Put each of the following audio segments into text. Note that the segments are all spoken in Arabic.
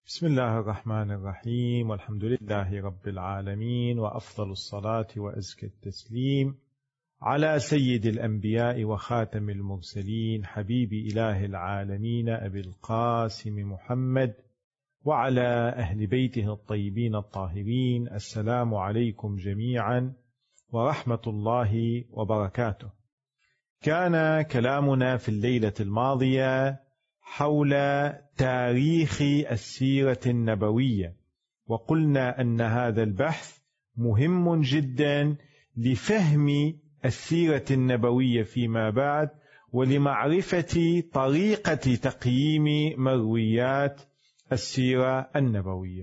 بسم الله الرحمن الرحيم، والحمد لله رب العالمين، وأفضل الصلاة وأزكى التسليم على سيد الأنبياء وخاتم المرسلين حبيب إله العالمين أبي القاسم محمد وعلى أهل بيته الطيبين الطاهرين. السلام عليكم جميعا ورحمة الله وبركاته. كان كلامنا في الليلة الماضية حول تاريخ السيرة النبوية، وقلنا أن هذا البحث مهم جدا لفهم السيرة النبوية فيما بعد، ولمعرفة طريقة تقييم مرويات السيرة النبوية.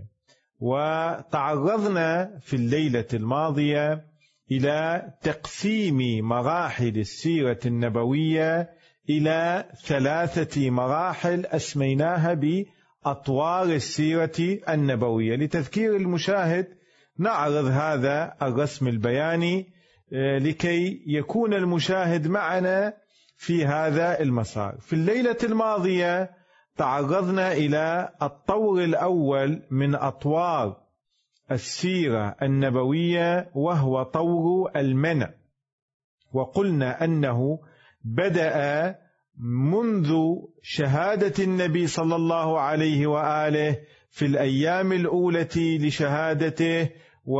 وتعرضنا في الليلة الماضية إلى تقسيم مراحل السيرة النبوية إلى 3 مراحل أسميناها بأطوار السيرة النبوية. لتذكير المشاهد نعرض هذا الرسم البياني لكي يكون المشاهد معنا في هذا المسار. في الليلة الماضية تعرضنا إلى الطور الأول من أطوار السيرة النبوية، وهو طور المنع، وقلنا أنه بدأ منذ شهادة النبي صلى الله عليه وآله في الأيام الأولى لشهادته،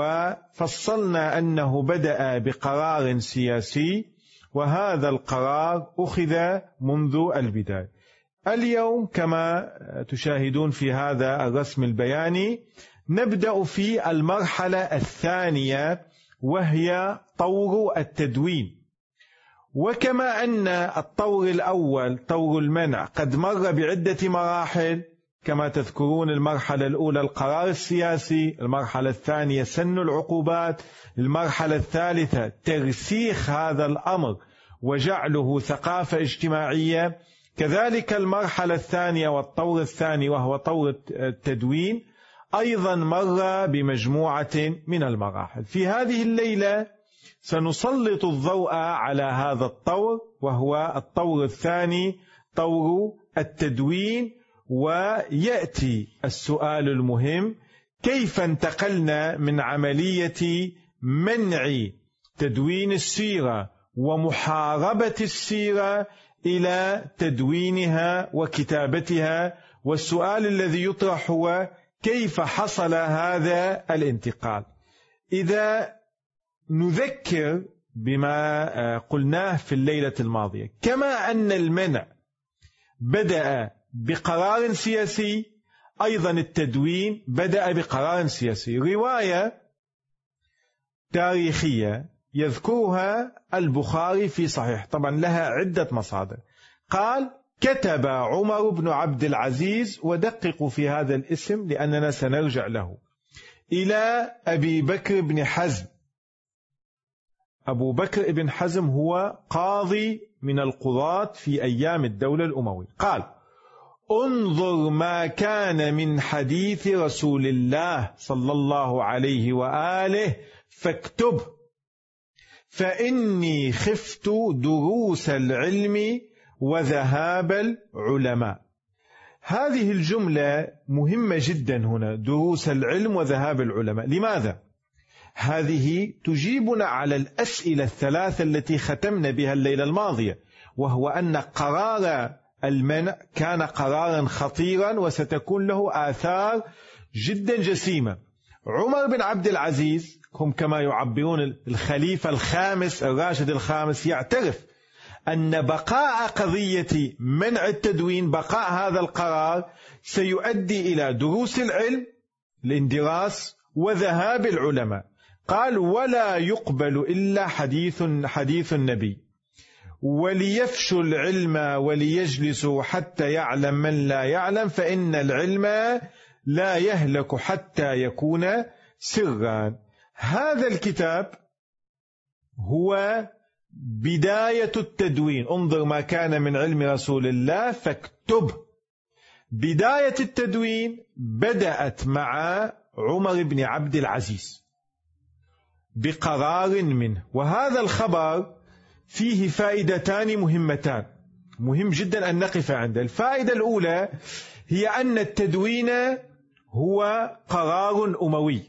وفصلنا أنه بدأ بقرار سياسي، وهذا القرار أخذ منذ البداية. اليوم كما تشاهدون في هذا الرسم البياني نبدأ في المرحلة الثانية، وهي طور التدوين. وكما أن الطور الأول طور المنع قد مر بعدة مراحل، كما تذكرون المرحلة الأولى القرار السياسي، المرحلة الثانية سن العقوبات، المرحلة الثالثة ترسيخ هذا الأمر وجعله ثقافة اجتماعية، كذلك المرحلة الثانية والطور الثاني وهو طور التدوين أيضا مر بمجموعة من المراحل. في هذه الليلة سنسلط الضوء على هذا الطور، وهو الطور الثاني طور التدوين. ويأتي السؤال المهم: كيف انتقلنا من عملية منع تدوين السيرة ومحاربة السيرة إلى تدوينها وكتابتها؟ والسؤال الذي يطرح هو: كيف حصل هذا الانتقال؟ إذا نذكر بما قلناه في الليلة الماضية، كما أن المنع بدأ بقرار سياسي، أيضا التدوين بدأ بقرار سياسي. رواية تاريخية يذكرها البخاري في صحيح، طبعا لها عدة مصادر، قال: كتب عمر بن عبد العزيز، ودققوا في هذا الاسم لأننا سنرجع له، إلى أبي بكر بن حزم. أبو بكر بن حزم هو قاضي من القضاة في أيام الدولة الأموية. قال: انظر ما كان من حديث رسول الله صلى الله عليه وآله فاكتب، فإني خفت دروس العلم وذهاب العلماء. هذه الجملة مهمة جدا هنا، دروس العلم وذهاب العلماء. لماذا؟ هذه تجيبنا على الأسئلة الثلاثة التي ختمنا بها الليلة الماضية، وهو أن قرار المنع كان قرارا خطيرا وستكون له آثار جدا جسيمة. عمر بن عبد العزيز، هم كما يعبرون الخليفة الخامس الراشد الخامس، يعترف أن بقاء قضية منع التدوين، بقاء هذا القرار، سيؤدي إلى دروس العلم، الاندراس، وذهاب العلماء. قال: ولا يقبل إلا حديث النبي، وليفشوا العلم وليجلسوا حتى يعلم من لا يعلم، فإن العلم لا يهلك حتى يكون سرا. هذا الكتاب هو بداية التدوين. انظر ما كان من علم رسول الله فاكتب. بداية التدوين بدأت مع عمر بن عبد العزيز بقرار منه، وهذا الخبر فيه فائدتان مهمتان، مهم جدا أن نقف عند. الفائدة الأولى هي أن التدوين هو قرار أموي،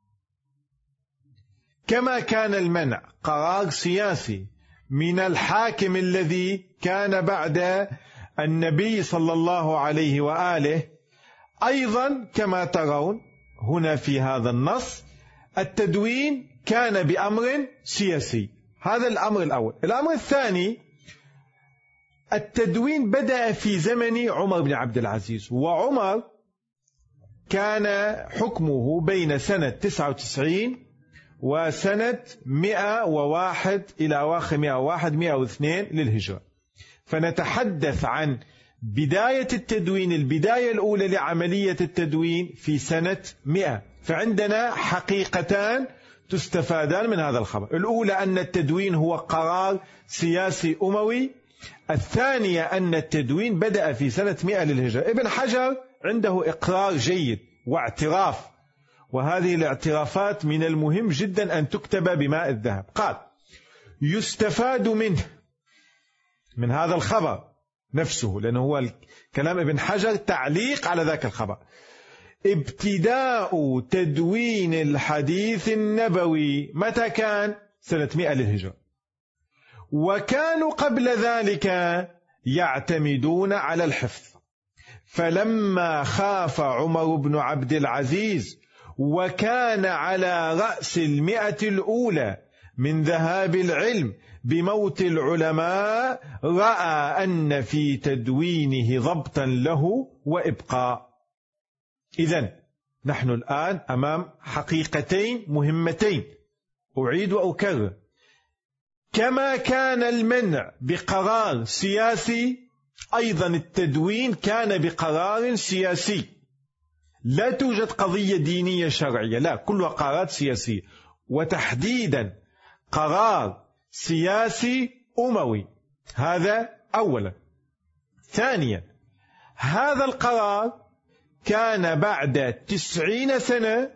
كما كان المنع قرار سياسي من الحاكم الذي كان بعد النبي صلى الله عليه وآله. أيضا كما ترون هنا في هذا النص التدوين كان بأمر سياسي. هذا الأمر الأول. الأمر الثاني، التدوين بدأ في زمن عمر بن عبد العزيز، وعمر كان حكمه بين سنة 99 وسنة 101 إلى أواخر 102 للهجرة. فنتحدث عن بداية التدوين، البداية الأولى لعملية التدوين في سنة 100. فعندنا حقيقتان تستفادان من هذا الخبر. الأولى أن التدوين هو قرار سياسي أموي، الثانية أن التدوين بدأ في سنة 100 للهجرة. ابن حجر عنده إقرار جيد واعتراف، وهذه الاعترافات من المهم جدا أن تكتب بماء الذهب. قال: يستفاد منه، من هذا الخبر نفسه، لأنه هو كلام ابن حجر تعليق على ذاك الخبر، ابتداء تدوين الحديث النبوي. متى كان؟ سنة 100 للهجرة. وكانوا قبل ذلك يعتمدون على الحفظ، فلما خاف عمر بن عبد العزيز وكان على رأس 100 الأولى من ذهاب العلم بموت العلماء، رأى أن في تدوينه ضبطا له وإبقاء. إذن نحن الآن أمام حقيقتين مهمتين، أعيد وأكرر: كما كان المنع بقرار سياسي، أيضا التدوين كان بقرار سياسي. لا توجد قضية دينية شرعية، لا، كلها قرارات سياسية، وتحديدا قرار سياسي أموي. هذا أولا. ثانيا، هذا القرار كان بعد 90 سنة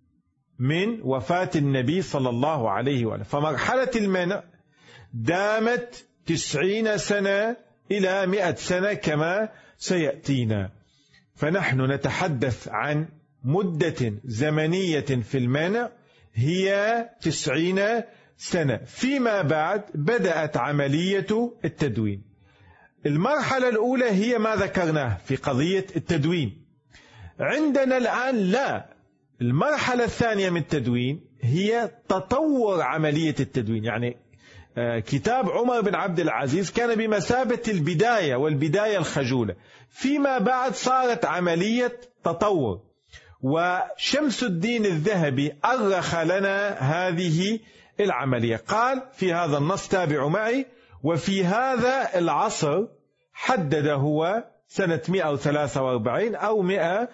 من وفاة النبي صلى الله عليه وآله، فمرحلة المنع دامت 90 سنة إلى 100 سنة كما سيأتينا. فنحن نتحدث عن مدة زمنية في المنع هي 90 سنة. فيما بعد بدأت عملية التدوين. المرحلة الأولى هي ما ذكرناه في قضية التدوين. عندنا الآن لا، المرحلة الثانية من التدوين هي تطور عملية التدوين. يعني كتاب عمر بن عبد العزيز كان بمثابة البداية، والبداية الخجولة. فيما بعد صارت عملية تطور، وشمس الدين الذهبي أرخ لنا هذه العملية. قال في هذا النص، تابعوا معي: وفي هذا العصر، حدد هو سنة 143 أو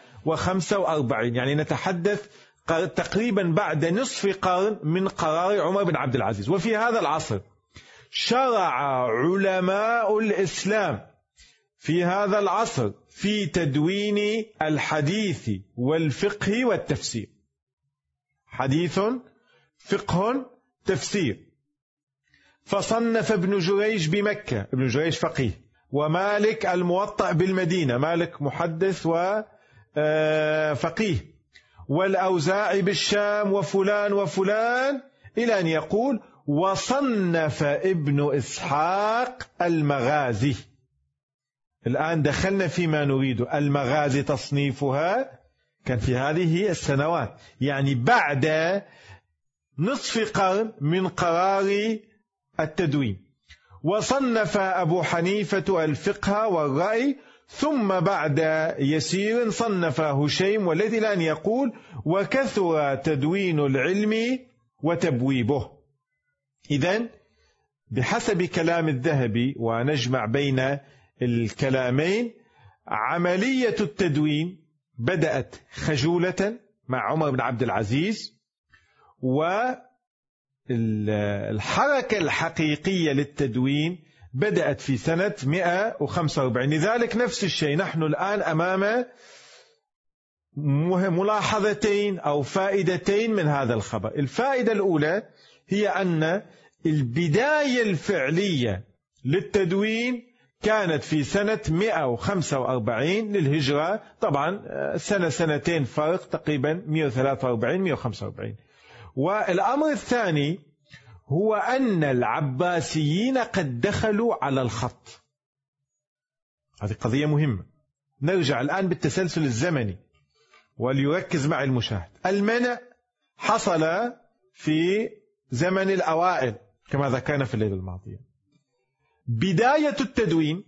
145، يعني نتحدث تقريبا بعد نصف قرن من قرار عمر بن عبد العزيز. وفي هذا العصر شرع علماء الإسلام في هذا العصر في تدوين الحديث والفقه والتفسير. حديث، فقه، تفسير. فصنف ابن جريج بمكة، ابن جريج فقيه، ومالك الموطأ بالمدينة، مالك محدث وفقيه، والأوزاعي بالشام، وفلان وفلان، إلى أن يقول: وصنف ابن إسحاق المغازي. الآن دخلنا فيما نريد. المغازي تصنيفها كان في هذه السنوات، يعني بعد نصف قرن من قرار التدوين. وصنف أبو حنيفة الفقه والرأي، ثم بعد يسير صنف هشيم، والذي الآن يقول: وكثر تدوين العلم وتبويبه. إذن بحسب كلام الذهبي، ونجمع بين الكلامين، عملية التدوين بدأت خجولة مع عمر بن عبد العزيز، والحركة الحقيقية للتدوين بدأت في سنة 145. لذلك نفس الشيء، نحن الآن أمام ملاحظتين أو فائدتين من هذا الخبر. الفائدة الأولى هي أن البداية الفعلية للتدوين كانت في سنة 145 للهجرة، طبعا سنتين فرق، تقريبا 143 145. والأمر الثاني هو أن العباسيين قد دخلوا على الخط. هذه قضية مهمة. نرجع الآن بالتسلسل الزمني وليركز مع المشاهد. المنع حصل في زمن الأوائل كما ذكرنا في الليلة الماضية. بداية التدوين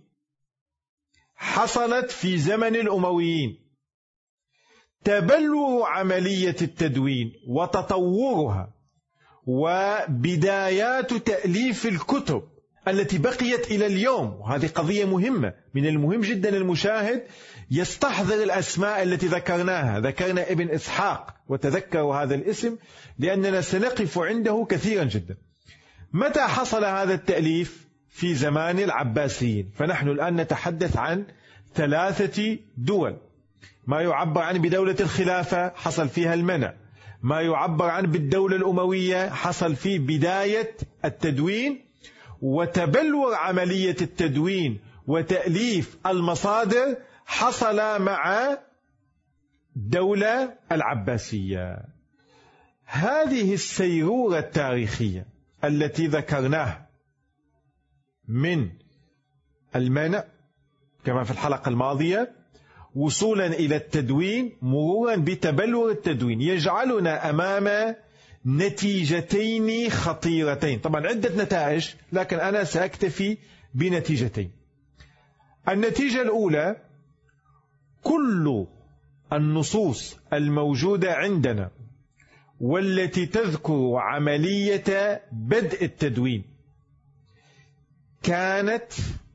حصلت في زمن الأمويين. تبلور عملية التدوين وتطورها وبدايات تأليف الكتب التي بقيت إلى اليوم، وهذه قضية مهمة. من المهم جدا المشاهد يستحضر الأسماء التي ذكرناها. ذكرنا ابن إسحاق، وتذكروا هذا الاسم لأننا سنقف عنده كثيرا جدا. متى حصل هذا التأليف؟ في زمان العباسيين. فنحن الآن نتحدث عن 3 دول. ما يعبر عن بدولة الخلافة حصل فيها المنع، ما يعبر عن بالدولة الأموية حصل في بداية التدوين وتبلور عملية التدوين وتأليف المصادر حصل مع الدولة العباسية. هذه السيرورة التاريخية التي ذكرناها من المنع كما في الحلقة الماضية وصولا إلى التدوين مرورا بتبلور التدوين يجعلنا أمام نتيجتين خطيرتين. طبعا عدة نتائج لكن أنا سأكتفي بنتيجتين. النتيجة الأولى: كل النصوص الموجودة عندنا والتي تذكر عملية بدء التدوين كانت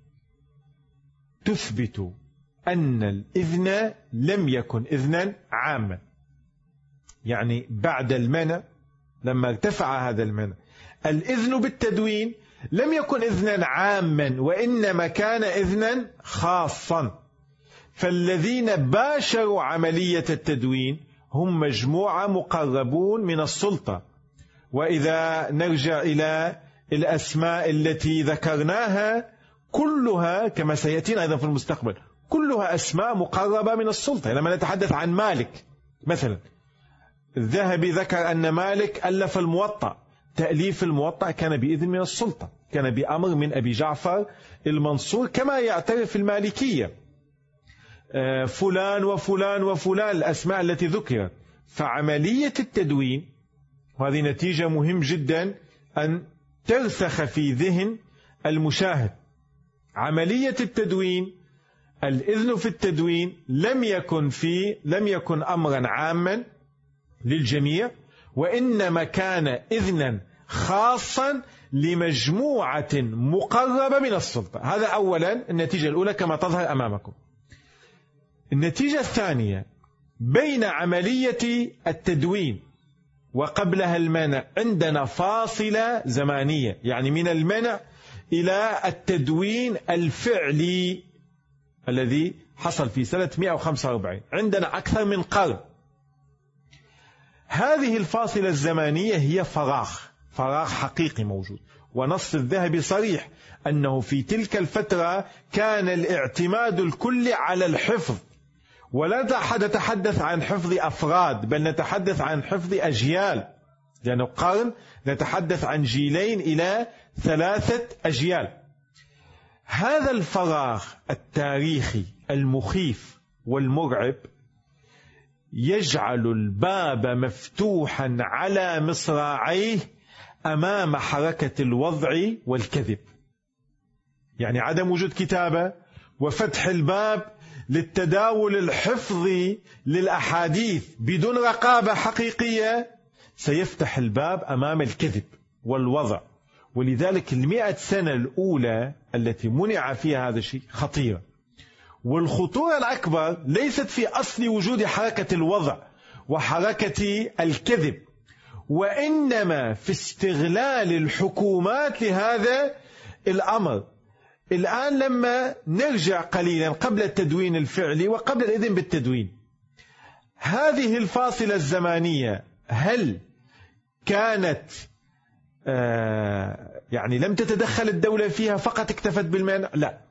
تثبت أن الإذن لم يكن إذنا عاما. يعني بعد المنع، لما ارتفع هذا المنع، الإذن بالتدوين لم يكن إذنا عاما وإنما كان إذنا خاصا. فالذين باشروا عملية التدوين هم مجموعة مقربون من السلطة. وإذا نرجع إلى الأسماء التي ذكرناها كلها كما سيأتينا أيضا في المستقبل كلها أسماء مقربة من السلطة. لما نتحدث عن مالك مثلا، الذهبي ذكر أن مالك ألف الموطأ. تأليف الموطأ كان بإذن من السلطة، كان بأمر من أبي جعفر المنصور كما يعترف المالكية. فلان وفلان وفلان الأسماء التي ذكرت. فعملية التدوين، وهذه نتيجة مهم جدا أن ترسخ في ذهن المشاهد، عملية التدوين، الإذن في التدوين لم يكن أمرا عاما للجميع، وإنما كان إذنا خاصا لمجموعة مقربة من السلطة. هذا أولا النتيجة الأولى كما تظهر أمامكم. النتيجة الثانية: بين عملية التدوين وقبلها المنع عندنا فاصلة زمانية، يعني من المنع إلى التدوين الفعلي الذي حصل في سنة 145 عندنا أكثر من قرن. هذه الفاصلة الزمانية هي فراغ حقيقي موجود. ونص الذهبي صريح أنه في تلك الفترة كان الاعتماد الكلي على الحفظ، ولا نتحدث عن حفظ أفراد بل نتحدث عن حفظ أجيال، لأنه قرن نتحدث عن جيلين إلى 3 أجيال. هذا الفراغ التاريخي المخيف والمرعب يجعل الباب مفتوحا على مصراعيه أمام حركة الوضع والكذب. يعني عدم وجود كتابة وفتح الباب للتداول الحفظي للأحاديث بدون رقابة حقيقية سيفتح الباب أمام الكذب والوضع. ولذلك 100 سنة الأولى التي منع فيها هذا الشيء خطيرة. والخطورة الأكبر ليست في أصل وجود حركة الوضع وحركة الكذب، وإنما في استغلال الحكومات لهذا الأمر. الآن لما نرجع قليلا قبل التدوين الفعلي وقبل الإذن بالتدوين، هذه الفاصلة الزمانية هل كانت يعني لم تتدخل الدولة فيها فقط اكتفت بالمنع؟ لا،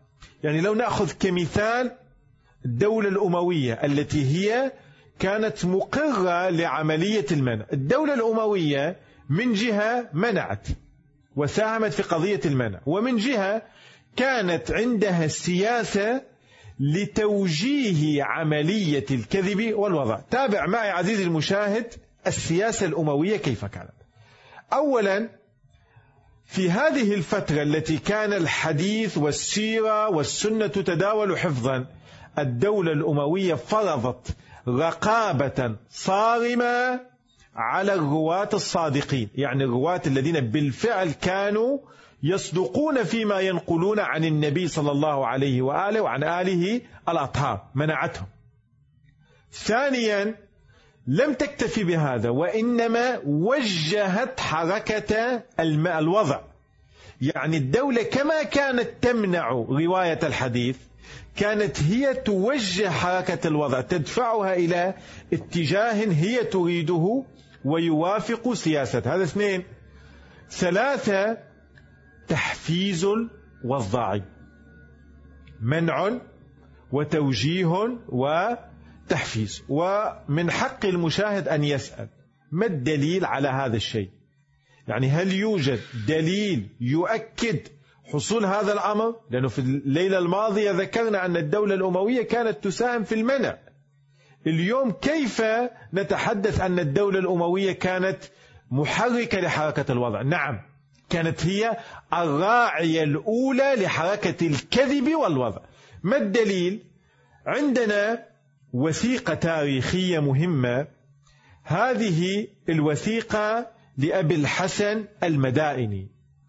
يعني لو نأخذ كمثال الدولة الأموية التي هي كانت مقرة لعملية المنع. الدولة الأموية من جهة منعت وساهمت في قضية المنع، ومن جهة كانت عندها السياسة لتوجيه عملية الكذب والوضع. تابع معي عزيزي المشاهد السياسة الأموية كيف كانت. أولا، في هذه الفترة التي كان الحديث والسيرة والسنة تتداول حفظا، الدولة الأموية فرضت رقابة صارمة على الرواة الصادقين، يعني الرواة الذين بالفعل كانوا يصدقون فيما ينقلون عن النبي صلى الله عليه وآله وعن آله الأطهار، منعتهم. ثانيا، لم تكتفي بهذا، وإنما وجهت حركة الوضع. يعني الدولة كما كانت تمنع رواية الحديث، كانت هي توجه حركة الوضع، تدفعها إلى اتجاه هي تريده ويوافق سياسة. هذا اثنين. ثلاثة، تحفيز والضاعي، منع وتوجيه وتحفيز. ومن حق المشاهد أن يسأل ما الدليل على هذا الشيء؟ يعني هل يوجد دليل يؤكد حصول هذا الأمر؟ لأنه في الليلة الماضية ذكرنا أن الدولة الأموية كانت تساهم في المنع. اليوم كيف نتحدث أن الدولة الأموية كانت محركة لحركة الوضع؟ نعم، كانت هي الراعية الأولى لحركة الكذب والوضع. ما الدليل؟ عندنا وثيقة تاريخية مهمة، هذه الوثيقة لأبي الحسن المدائني.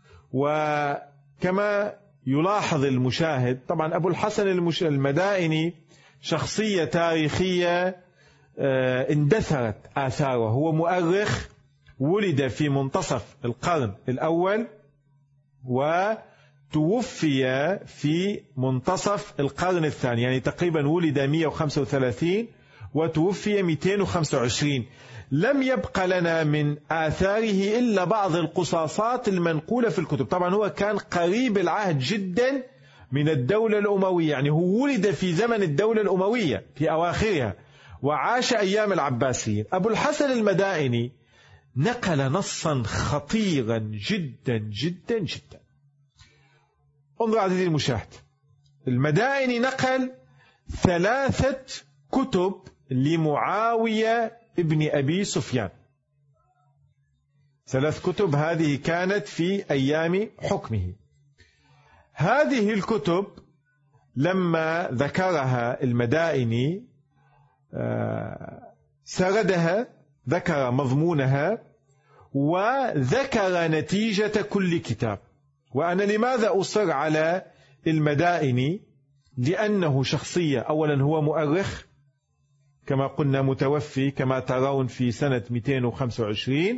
وكما يلاحظ المشاهد، طبعا أبو الحسن المدائني شخصية تاريخية اندثرت آثاره. هو مؤرخ ولد في منتصف القرن الأول وتوفي في منتصف القرن الثاني، يعني تقريبا ولد 135 وتوفي 225. لم يبق لنا من آثاره إلا بعض القصاصات المنقولة في الكتب. طبعا هو كان قريب العهد جدا من الدولة الأموية، يعني هو ولد في زمن الدولة الأموية في أواخرها وعاش أيام العباسيين. أبو الحسن المدائني نقل نصا خطيرا جدا جدا جدا. انظر عزيزي المشاهد، المدائني نقل 3 كتب لمعاوية ابن أبي سفيان. 3 كتب هذه كانت في أيام حكمه. هذه الكتب لما ذكرها المدائني سردها، ذكر مضمونها وذكر نتيجة كل كتاب. وأنا لماذا أصر على المدائني؟ لأنه شخصية، أولا هو مؤرخ كما قلنا متوفي كما ترون في سنة 225،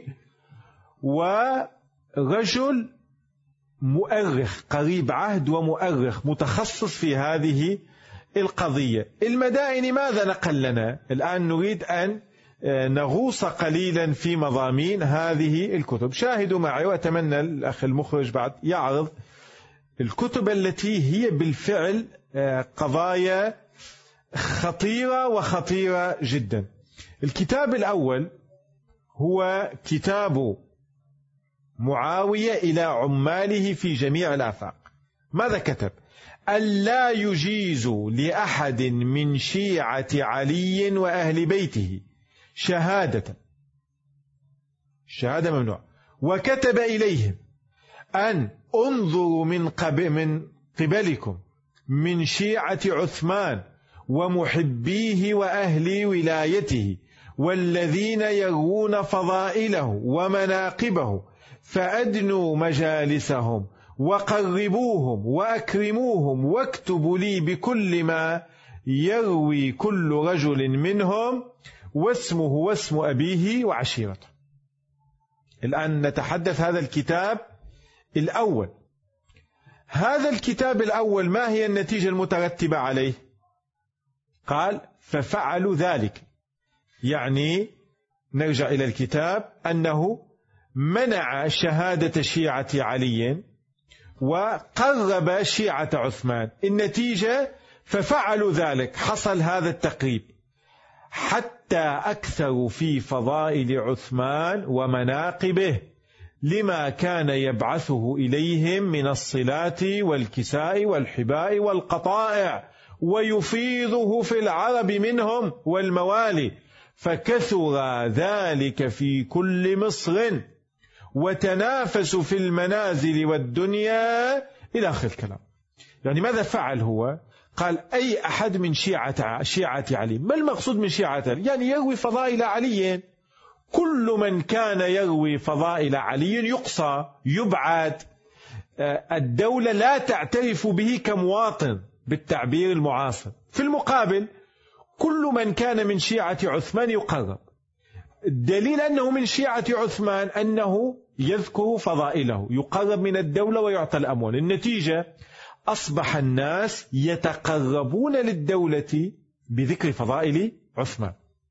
ورجل مؤرخ قريب عهد ومؤرخ متخصص في هذه القضية. المدائني ماذا نقل لنا؟ الآن نريد أن نغوص قليلا في مضامين هذه الكتب. شاهدوا معي، وأتمنى الأخ المخرج بعد يعرض الكتب التي هي بالفعل قضايا خطيرة وخطيرة جدا. الكتاب الأول هو كتاب معاوية إلى عماله في جميع الآفاق. ماذا كتب؟ ألا يجيز لأحد من شيعة علي وأهل بيته شهادة ممنوع. وكتب إليهم أن انظروا من قبلكم من شيعة عثمان ومحبيه وأهل ولايته والذين يروون فضائله ومناقبه، فأدنوا مجالسهم وقربوهم وأكرموهم، واكتبوا لي بكل ما يروي كل رجل منهم واسمه واسم أبيه وعشيرته. الآن نتحدث هذا الكتاب الأول. هذا الكتاب الأول ما هي النتيجة المترتبة عليه؟ قال ففعلوا ذلك، يعني نرجع إلى الكتاب، أنه منع شهادة شيعة علي، وقرب شيعة عثمان. النتيجة ففعلوا ذلك، حصل هذا التقريب، حتى أكثروا في فضائل عثمان ومناقبه لما كان يبعثه إليهم من الصلات والكساء والحباء والقطائع، ويفيضه في العرب منهم والموالي، فكثر ذلك في كل مصر، وتنافسوا في المنازل والدنيا إلى آخر الكلام. يعني ماذا فعل هو؟ قال أي أحد من شيعة علي. ما المقصود من شيعة علي؟ يعني يروي فضائل علي. كل من كان يروي فضائل علي يقصى، يبعد. الدولة لا تعترف به كمواطن بالتعبير المعاصر. في المقابل كل من كان من شيعة عثمان يقرب. الدليل أنه من شيعة عثمان أنه يذكر فضائله، يقرب من الدولة ويعطى الأموال. النتيجة أصبح الناس يتقربون للدولة بذكر فضائل عثمان.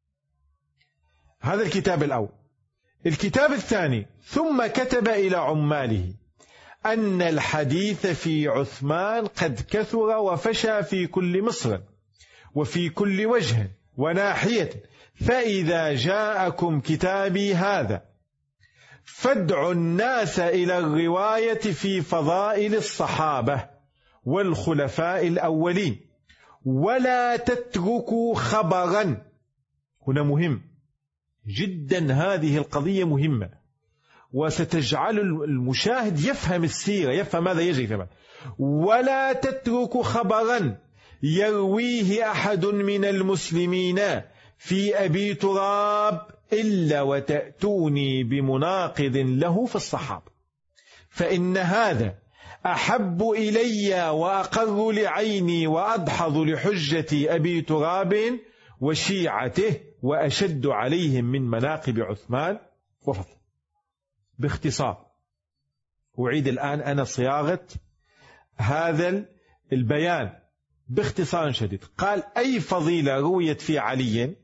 هذا الكتاب الأول. الكتاب الثاني: ثم كتب إلى عماله أن الحديث في عثمان قد كثر وفشى في كل مصر وفي كل وجه وناحية، فإذا جاءكم كتابي هذا فادعوا الناس إلى الرواية في فضائل الصحابة والخلفاء الأولين، ولا تتركوا خبرا. هنا مهم جدا، هذه القضية مهمة، وستجعل المشاهد يفهم السيرة، يفهم ماذا يجري كمان. ولا تتركوا خبرا يرويه أحد من المسلمين في أبي تراب إلا وتأتوني بمناقض له في الصحابة، فإن هذا أحب إلي وأقر لعيني وأدحض لحجة أبي تراب وشيعته، وأشد عليهم من مناقب عثمان وفضل. باختصار أعيد الآن أنا صياغة هذا البيان باختصار شديد. قال: أي فضيلة رويت في علي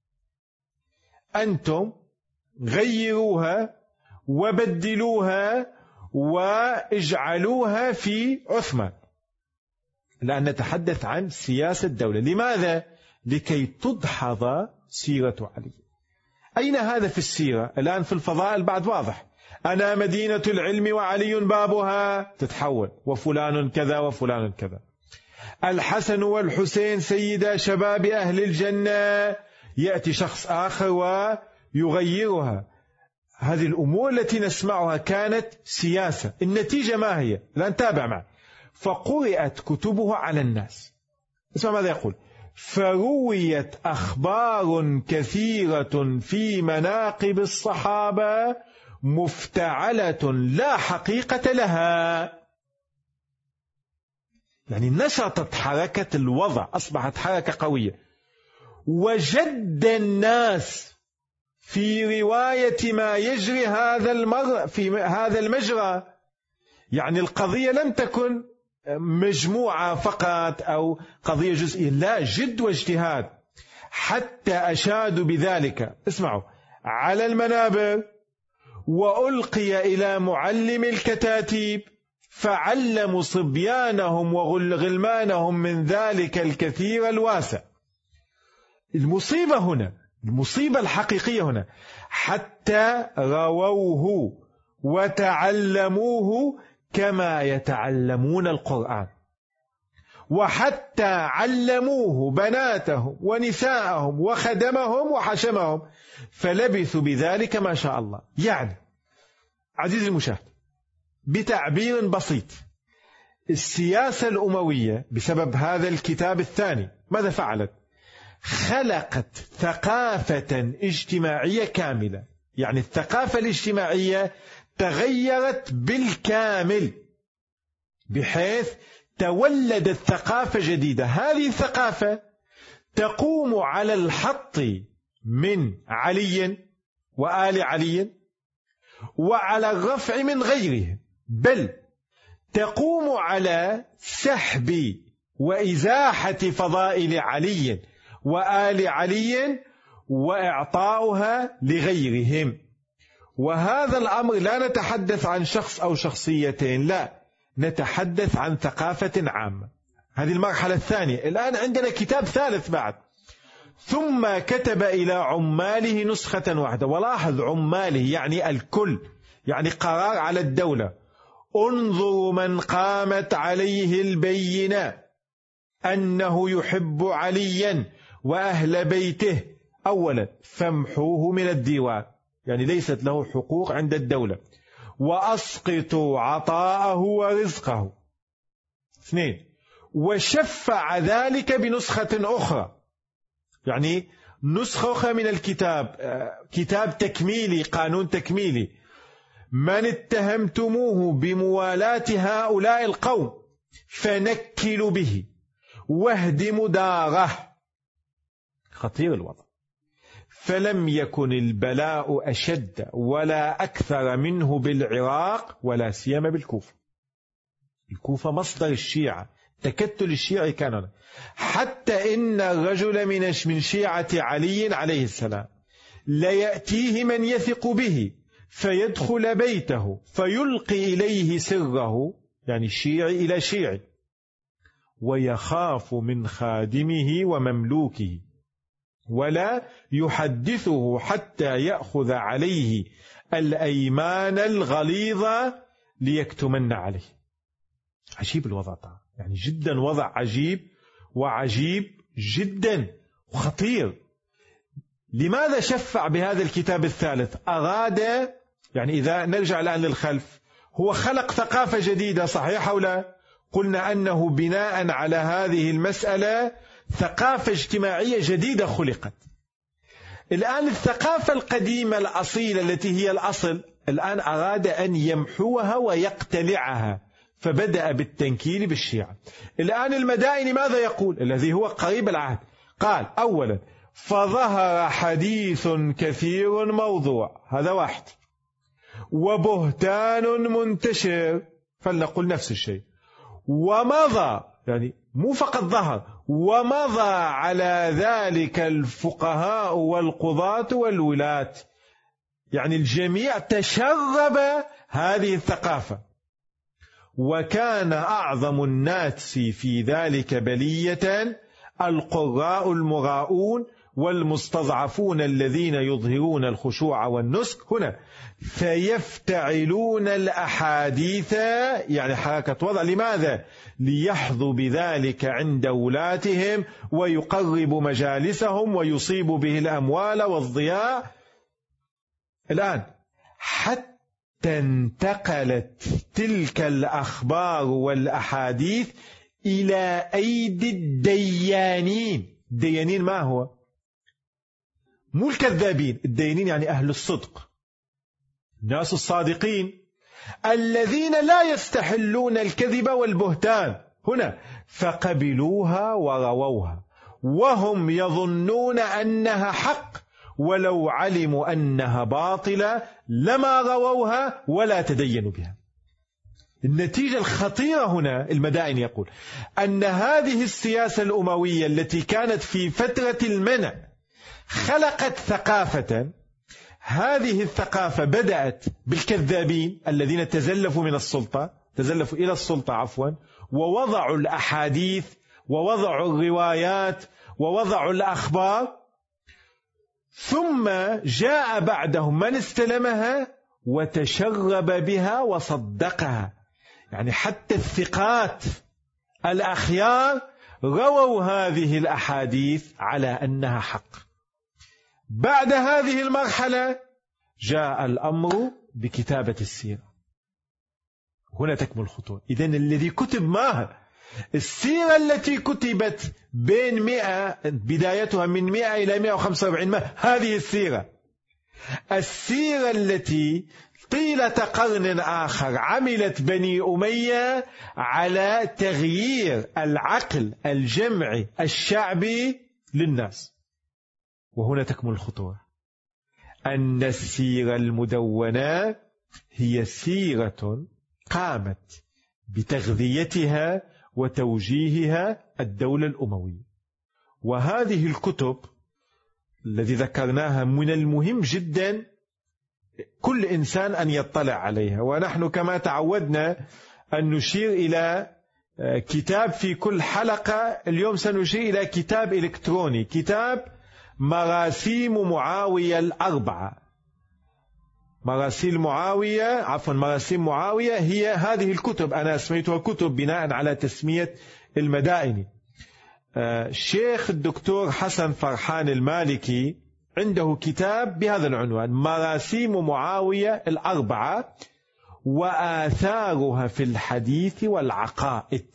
أنتم غيروها وبدلوها واجعلوها في عثمان، لأن نتحدث عن سياسة الدولة. لماذا؟ لكي تدحض سيرة علي. أين هذا في السيرة؟ الآن في الفضائل بعد واضح، أنا مدينة العلم وعلي بابها، تتحول، وفلان كذا وفلان كذا. الحسن والحسين سيدا شباب أهل الجنة، يأتي شخص آخر ويغيرها. هذه الأمور التي نسمعها كانت سياسة. النتيجة ما هي؟ الآن تابع معي. فقرأت كتبه على الناس. اسمع ماذا يقول: فرويت أخبار كثيرة في مناقب الصحابة مفتعلة لا حقيقة لها. يعني نشطت حركة الوضع، أصبحت حركة قوية، وجد الناس في رواية ما يجري في هذا المجرى. يعني القضية لم تكن مجموعة فقط أو قضية جزئية، لا، جد واجتهاد، حتى أشادوا بذلك. اسمعوا: على المنابر، وألقي إلى معلم الكتاتيب، فعلموا صبيانهم وغلمانهم من ذلك الكثير الواسع. المصيبة هنا، المصيبة الحقيقية هنا، حتى رووه وتعلموه كما يتعلمون القرآن، وحتى علموه بناتهم ونساءهم وخدمهم وحشمهم، فلبثوا بذلك ما شاء الله. يعني عزيزي المشاهد، بتعبير بسيط، السياسة الأموية بسبب هذا الكتاب الثاني ماذا فعلت؟ خلقت ثقافة اجتماعية كاملة. يعني الثقافة الاجتماعية تغيرت بالكامل، بحيث تولدت ثقافة جديدة. هذه الثقافة تقوم على الحط من علي وآل علي، وعلى الرفع من غيرهم، بل تقوم على سحب وإزاحة فضائل علي وآل علي وإعطاؤها لغيرهم. وهذا الأمر لا نتحدث عن شخص أو شخصيتين، لا، نتحدث عن ثقافة عامة. هذه المرحلة الثانية. الآن عندنا كتاب ثالث بعد. ثم كتب إلى عماله نسخة واحدة. ولاحظ عماله يعني الكل، يعني قرار على الدولة. انظروا من قامت عليه البينة أنه يحب عليا وأهل بيته أولا فامحوه من الديوان، يعني ليست له حقوق عند الدولة، وأسقطوا عطاءه ورزقه. 2. وشفع ذلك بنسخة أخرى، يعني نسخة أخرى من الكتاب، كتاب تكميلي، قانون تكميلي. من اتهمتموه بموالاة هؤلاء القوم فنكلوا به واهدموا داره. خطير الوضع. فلم يكن البلاء أشد ولا أكثر منه بالعراق ولا سيما بالكوفة. الكوفة مصدر الشيعة، تكتل الشيعي كان، حتى إن الرجل من شيعة علي عليه السلام ليأتيه من يثق به فيدخل بيته فيلقي إليه سره، يعني شيعي إلى شيعي، ويخاف من خادمه ومملوكه ولا يحدثه حتى يأخذ عليه الأيمان الغليظة ليكتمن عليه. عجيب الوضع، يعني جدا وضع عجيب وعجيب جدا وخطير. لماذا شفع بهذا الكتاب الثالث؟ أراد، يعني إذا نرجع الآن للخلف، هو خلق ثقافة جديدة، صحيح أو لا؟ قلنا أنه بناء على هذه المسألة ثقافة اجتماعية جديدة خلقت. الآن الثقافة القديمة الأصيلة التي هي الأصل الآن أراد أن يمحوها ويقتلعها، فبدأ بالتنكيل بالشيعة. الآن المدائن ماذا يقول؟ الذي هو قريب العهد، قال أولا فظهر حديث كثير موضوع، هذا واحد، وبهتان منتشر، فلنقل نفس الشيء، ومضى، يعني مو فقط ظهر، ومضى على ذلك الفقهاء والقضاة والولاة، يعني الجميع تشرب هذه الثقافة. وكان أعظم الناس في ذلك بلية القراء المراؤون والمستضعفون الذين يظهرون الخشوع والنسك هنا، فيفتعلون الأحاديث، يعني حركة وضع. لماذا؟ ليحظوا بذلك عند ولاتهم ويقرب مجالسهم ويصيب به الأموال والضياء. الآن حتى انتقلت تلك الأخبار والأحاديث إلى أيدي الديانين. الديانين ما هو؟ مو الكذابين، الديانين يعني أهل الصدق، الناس الصادقين الذين لا يستحلون الكذب والبهتان هنا، فقبلوها ورووها وهم يظنون أنها حق، ولو علموا أنها باطلة لما رووها ولا تدينوا بها. النتيجة الخطيرة هنا، المدائن يقول أن هذه السياسة الأموية التي كانت في فترة المنع خلقت ثقافة. هذه الثقافة بدأت بالكذابين الذين تزلفوا إلى السلطة ووضعوا الأحاديث ووضعوا الروايات ووضعوا الأخبار، ثم جاء بعدهم من استلمها وتشرب بها وصدقها، يعني حتى الثقات الأخيار رووا هذه الأحاديث على أنها حق. بعد هذه المرحلة جاء الأمر بكتابة السيرة. هنا تكمن الخطوة. إذن الذي كتب ماها السيرة التي كتبت بين 100 بدايتها من 100 إلى 145 هذه السيرة التي طيلة قرن آخر عملت بني أمية على تغيير العقل الجمعي الشعبي للناس. وهنا تكمن الخطوة، أن السيرة المدونة هي سيرة قامت بتغذيتها وتوجيهها الدولة الأموية. وهذه الكتب الذي ذكرناها من المهم جدا كل إنسان أن يطلع عليها. ونحن كما تعودنا أن نشير إلى كتاب في كل حلقة. اليوم سنشير إلى كتاب إلكتروني، كتاب مراسيم معاوية الأربعة. مراسيم معاوية هي هذه الكتب، أنا سميتها كتب بناء على تسمية المدائن. الشيخ الدكتور حسن فرحان المالكي عنده كتاب بهذا العنوان: مراسيم معاوية الأربعة وآثارها في الحديث والعقائد.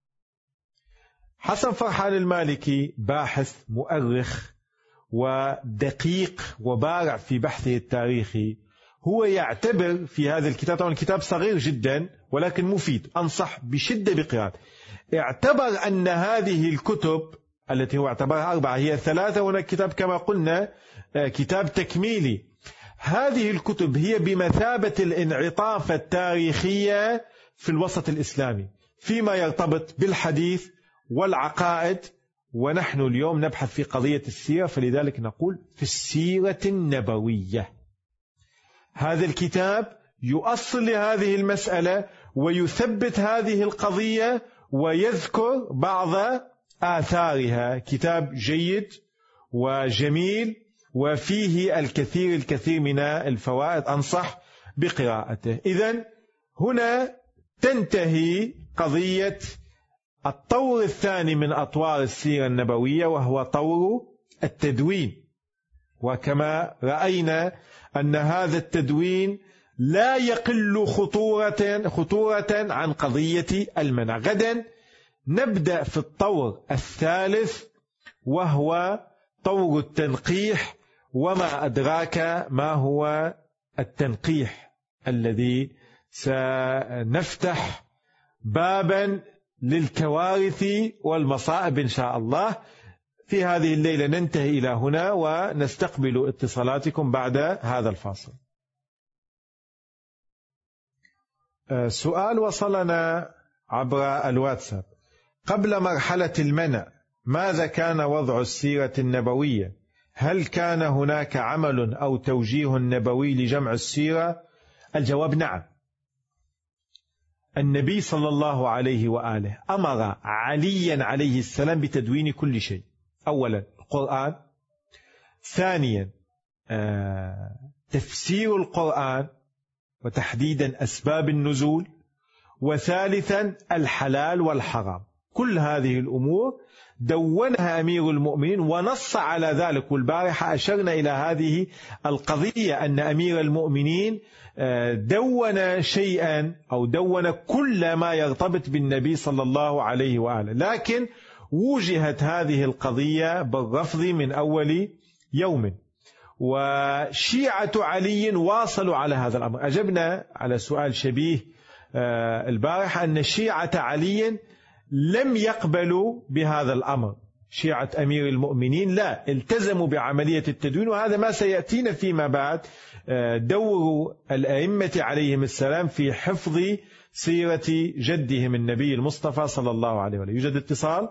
حسن فرحان المالكي باحث مؤرخ ودقيق وبارع في بحثه التاريخي. هو يعتبر في هذا الكتاب، طبعا الكتاب صغير جدا ولكن مفيد، أنصح بشدة بقراءته. اعتبر أن هذه الكتب التي هو اعتبرها أربعة، هي ثلاثة هناك كتاب كما قلنا كتاب تكميلي. هذه الكتب هي بمثابة الانعطاف التاريخية في الوسط الإسلامي فيما يرتبط بالحديث والعقائد. ونحن اليوم نبحث في قضية السيرة، فلذلك نقول في السيرة النبوية. هذا الكتاب يؤصل لهذه المسألة ويثبت هذه القضية ويذكر بعض آثارها. كتاب جيد وجميل وفيه الكثير من الفوائد، أنصح بقراءته. إذن هنا تنتهي قضية الطور الثاني من أطوار السيرة النبوية، وهو طور التدوين. وكما رأينا أن هذا التدوين لا يقل خطورة عن قضية المنع. غدا نبدأ في الطور الثالث وهو طور التنقيح. وما أدراك ما هو التنقيح الذي سنفتح بابا للكوارث والمصائب إن شاء الله. في هذه الليلة ننتهي إلى هنا ونستقبل اتصالاتكم بعد هذا الفاصل. سؤال وصلنا عبر الواتساب: قبل مرحلة المنع ماذا كان وضع السيرة النبوية؟ هل كان هناك عمل أو توجيه نبوي لجمع السيرة؟ الجواب نعم. النبي صلى الله عليه وآله أمر عليا عليه السلام بتدوين كل شيء. أولا القرآن، ثانيا تفسير القرآن وتحديدا أسباب النزول، وثالثا الحلال والحرام. كل هذه الأمور دونها أمير المؤمنين ونص على ذلك. والبارحة أشرنا إلى هذه القضية أن أمير المؤمنين دون شيئا أو دون كل ما يرتبط بالنبي صلى الله عليه وآله، لكن وجهت هذه القضية بالرفض من أول يوم. وشيعة علي واصلوا على هذا الأمر. أجبنا على سؤال شبيه البارحة أن شيعة علي لم يقبلوا بهذا الأمر. شيعة أمير المؤمنين لا، التزموا بعملية التدوين، وهذا ما سيأتينا فيما بعد. دور الأئمة عليهم السلام في حفظ سيرة جدهم النبي المصطفى صلى الله عليه وسلم. يوجد اتصال؟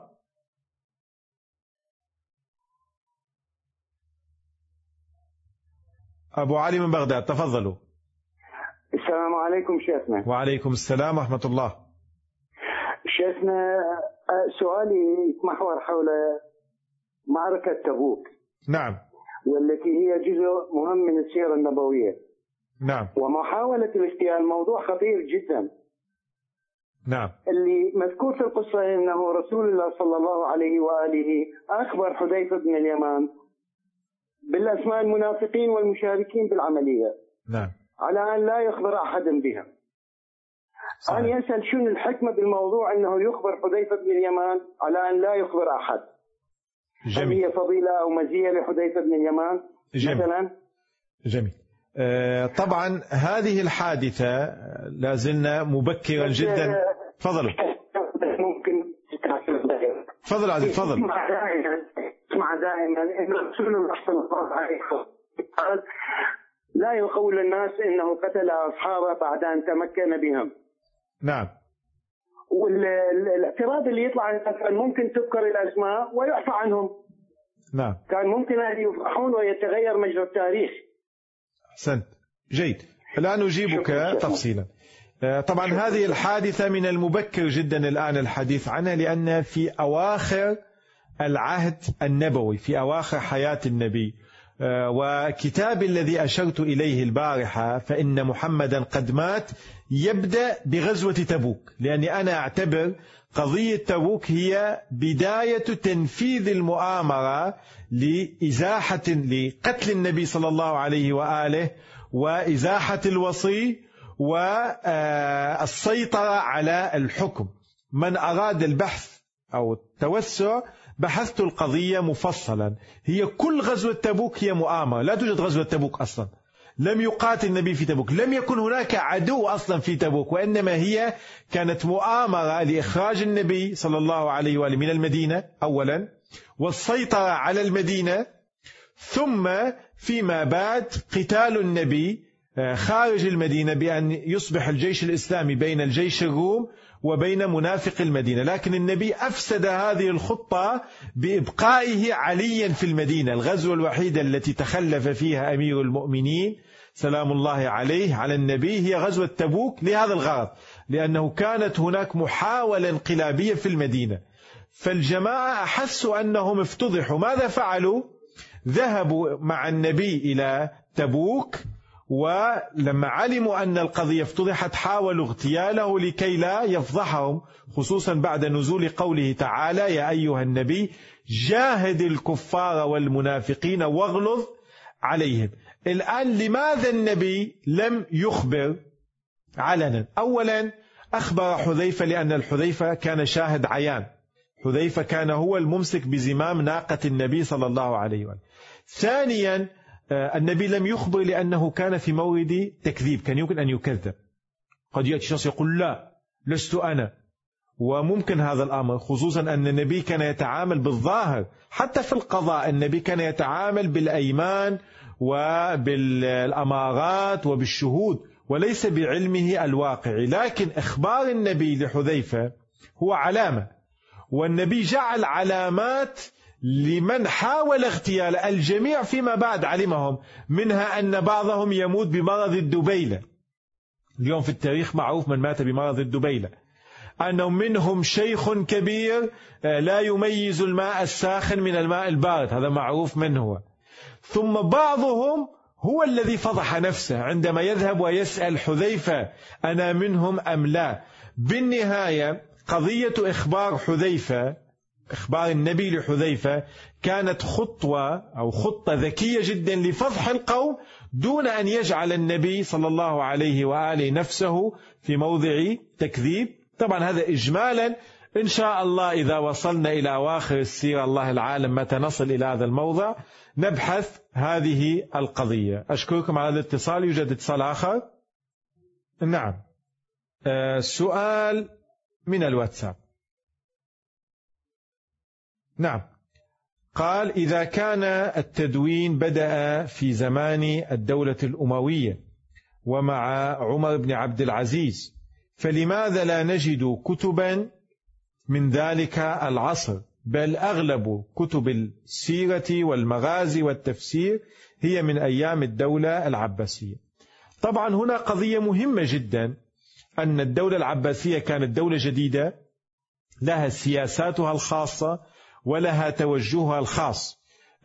أبو علي من بغداد، تفضلوا. السلام عليكم شيخنا. وعليكم السلام ورحمة الله. شيخنا سؤالي يتمحور حول معركة تبوك. نعم. والتي هي جزء مهم من السيرة النبوية. نعم. ومحاولة الافتيان موضوع خطير جدا. نعم. اللي مذكور في القصة أنه رسول الله صلى الله عليه وآله أخبر حذيفة بن اليمان بالأسماء المنافقين والمشاركين بالعملية. نعم. على أن لا يخبر أحدا بها. صحيح. أنا يسأل شنو الحكمة بالموضوع أنه يخبر حذيفة بن اليمان على أن لا يخبر أحد؟ جميل. هل هي فضيلة أو مزية لحذيفة بن اليمان؟ جميل. مثلا؟ جميل. طبعا هذه الحادثة لازلنا مبكرا جدا. تفضلوا. ممكن تفضل عزيز، تفضل. اسمع دائما أن رسول الله صلى الله عليه وسلم لا يقول الناس إنه قتل أصحابه بعد أن تمكن بهم. نعم. والاعتراض اللي يطلع كان ممكن تذكر الأسماء ويعفى عنهم. نعم. كان ممكن أن يفرحون ويتغير مجرى التاريخ. أحسنت، جيد. الآن أجيبك تفصيلا. طبعا هذه الحادثة من المبكر جدا الآن الحديث عنها، لأن في أواخر العهد النبوي، في أواخر حياة النبي. وكتاب الذي أشرت إليه البارحة فإن محمدا قد مات يبدأ بغزوة تبوك، لأني أنا أعتبر قضية تبوك هي بداية تنفيذ المؤامرة لقتل النبي صلى الله عليه وآله وإزاحة الوصي والسيطرة على الحكم. من أراد البحث أو التوسع بحثت القضية مفصلا. هي كل غزوة تبوك هي مؤامرة، لا توجد غزوة تبوك أصلا، لم يقاتل النبي في تبوك، لم يكن هناك عدو أصلا في تبوك، وإنما هي كانت مؤامرة لإخراج النبي صلى الله عليه وآله من المدينة أولا، والسيطرة على المدينة، ثم فيما بعد قتال النبي خارج المدينة بأن يصبح الجيش الإسلامي بين الجيش الروم وبين منافق المدينة. لكن النبي أفسد هذه الخطة بإبقائه عليا في المدينة. الغزوة الوحيدة التي تخلف فيها أمير المؤمنين سلام الله عليه على النبي هي غزوة تبوك لهذا الغرض، لأنه كانت هناك محاولة انقلابية في المدينة. فالجماعة أحسوا أنهم افتضحوا. ماذا فعلوا؟ ذهبوا مع النبي إلى تبوك، ولما علموا أن القضية افتضحت حاولوا اغتياله لكي لا يفضحهم، خصوصا بعد نزول قوله تعالى يا أيها النبي جاهد الكفار والمنافقين واغلظ عليهم. الآن لماذا النبي لم يخبر علنا؟ أولا أخبر حذيفة لأن الحذيفة كان شاهد عيان، حذيفة كان هو الممسك بزمام ناقة النبي صلى الله عليه وسلم. ثانيا النبي لم يخبر لأنه كان في مورد تكذيب، كان يمكن أن يكذب، قد يأتي شخص يقول لا لست أنا، وممكن هذا الأمر، خصوصا أن النبي كان يتعامل بالظاهر. حتى في القضاء النبي كان يتعامل بالأيمان وبالأمارات وبالشهود وليس بعلمه الواقعي. لكن إخبار النبي لحذيفة هو علامة، والنبي جعل علامات لمن حاول اغتيال الجميع فيما بعد علمهم، منها أن بعضهم يموت بمرض الدبيلة. اليوم في التاريخ معروف من مات بمرض الدبيلة، أنه منهم شيخ كبير لا يميز الماء الساخن من الماء البارد، هذا معروف من هو. ثم بعضهم هو الذي فضح نفسه عندما يذهب ويسأل حذيفة أنا منهم أم لا. بالنهاية قضية إخبار حذيفة، إخبار النبي لحذيفة، كانت خطة ذكية جدا لفضح القوم دون أن يجعل النبي صلى الله عليه وآله نفسه في موضع تكذيب. طبعا هذا إجمالا، إن شاء الله إذا وصلنا إلى أواخر السيرة الله العالم متى نصل إلى هذا الموضع نبحث هذه القضية. أشكركم على الاتصال. يوجد اتصال آخر؟ نعم. سؤال من الواتساب. نعم. قال إذا كان التدوين بدأ في زمان الدولة الأموية ومع عمر بن عبد العزيز، فلماذا لا نجد كتبا من ذلك العصر، بل أغلب كتب السيرة والمغازي والتفسير هي من أيام الدولة العباسية؟ طبعا هنا قضية مهمة جدا، أن الدولة العباسية كانت دولة جديدة لها سياساتها الخاصة ولها توجهها الخاص،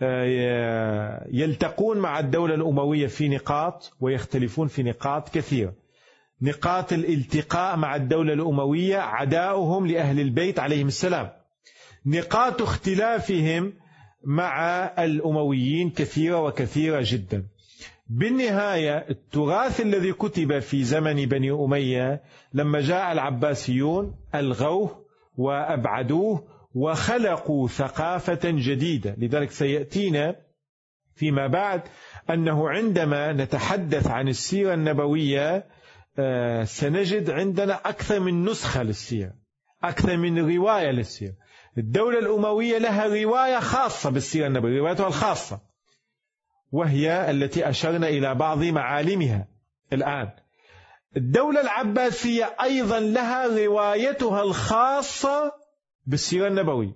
يلتقون مع الدولة الأموية في نقاط ويختلفون في نقاط كثيرة. نقاط الالتقاء مع الدولة الأموية عداؤهم لأهل البيت عليهم السلام. نقاط اختلافهم مع الأمويين كثيرة وكثيرة جدا. بالنهاية التراث الذي كتب في زمن بني أمية لما جاء العباسيون ألغوه وأبعدوه وخلقوا ثقافة جديدة. لذلك سيأتينا فيما بعد أنه عندما نتحدث عن السيرة النبوية سنجد عندنا أكثر من نسخة للسيرة، أكثر من رواية للسيرة. الدولة الأموية لها رواية خاصة بالسيرة النبوية، روايتها الخاصة، وهي التي أشرنا إلى بعض معالمها الآن. الدولة العباسية أيضا لها روايتها الخاصة بالسيرة النبوية.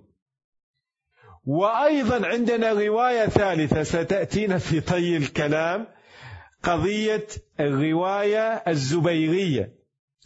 وأيضا عندنا رواية ثالثة ستأتينا في طي الكلام، قضية الرواية الزبيرية.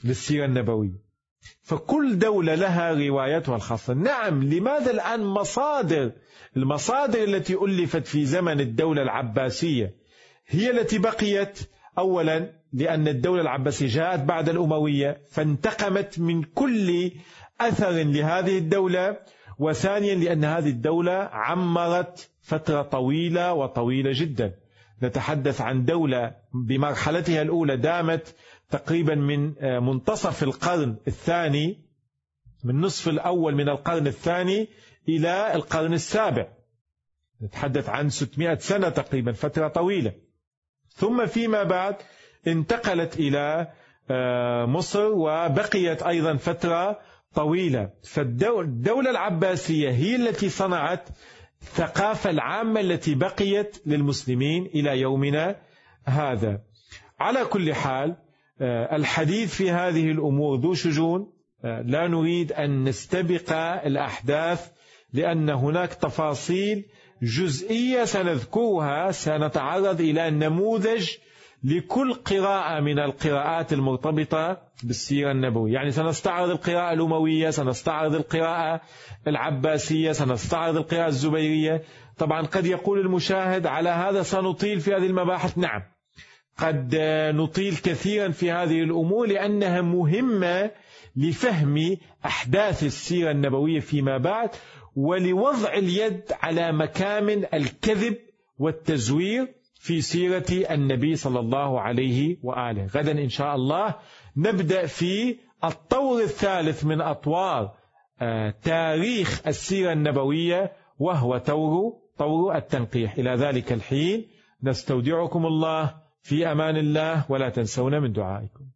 للسيرة النبوية، فكل دولة لها روايتها الخاصة. نعم، لماذا الآن المصادر التي ألفت في زمن الدولة العباسية هي التي بقيت؟ أولا لأن الدولة العباسية جاءت بعد الأموية فانتقمت من كل أثر لهذه الدولة، وثانيا لأن هذه الدولة عمرت فترة طويلة جدا. نتحدث عن دولة بمرحلتها الأولى دامت تقريبا من منتصف القرن الثاني، من نصف الأول من القرن الثاني إلى القرن السابع، نتحدث عن 600 سنة تقريبا، فترة طويلة. ثم فيما بعد انتقلت إلى مصر وبقيت أيضا فترة طويلة. فالدولة العباسية هي التي صنعت الثقافة العامة التي بقيت للمسلمين إلى يومنا هذا. على كل حال الحديث في هذه الأمور ذو شجون، لا نريد أن نستبق الأحداث لأن هناك تفاصيل جزئية سنذكرها. سنتعرض إلى نموذج لكل قراءة من القراءات المرتبطة بالسيرة النبوية، يعني سنستعرض القراءة الأموية، سنستعرض القراءة العباسية، سنستعرض القراءة الزبيرية. طبعا قد يقول المشاهد على هذا سنطيل في هذه المباحث. نعم، قد نطيل كثيرا في هذه الأمور لأنها مهمة لفهم أحداث السيرة النبوية فيما بعد، ولوضع اليد على مكامن الكذب والتزوير في سيرة النبي صلى الله عليه وآله. غدا إن شاء الله نبدأ في الطور الثالث من أطوار تاريخ السيرة النبوية، وهو طور التنقيح. إلى ذلك الحين نستودعكم الله في أمان الله، ولا تنسونا من دعائكم.